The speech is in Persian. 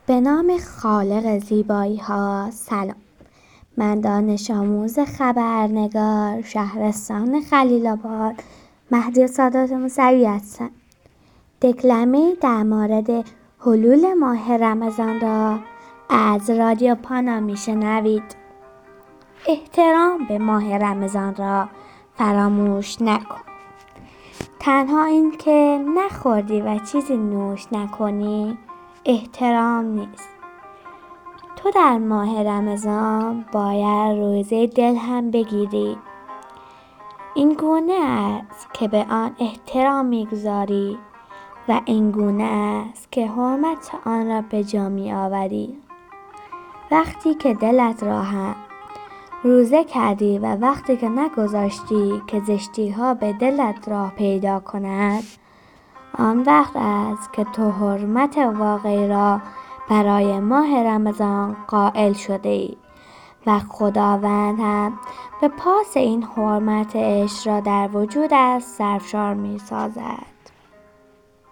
به نام خالق زیبایی ها سلام. من دانش آموز خبرنگار شهرستان خلیل آباد مهدی سادات موسوی هستم. دکلمه در مورد حلول ماه رمضان را از رادیو پانا میشنوید. احترام به ماه رمضان را فراموش نکن. تنها این که نخوردی و چیزی نوش نکنی احترام نیست. تو در ماه رمضان باید روزه دل هم بگیری. این گونه است که به آن احترام میگذاری و این گونه است که حرمت آن را به جا میآوری. وقتی که دلت را هم روزه کردی و وقتی که نگذاشتی که زشتی ها به دلت راه پیدا کند، آن وقت است که تو حرمت واقعی را برای ماه رمضان قائل شده ای و خداوند هم به پاس این حرمت عشق را در وجودت سرشار می سازد.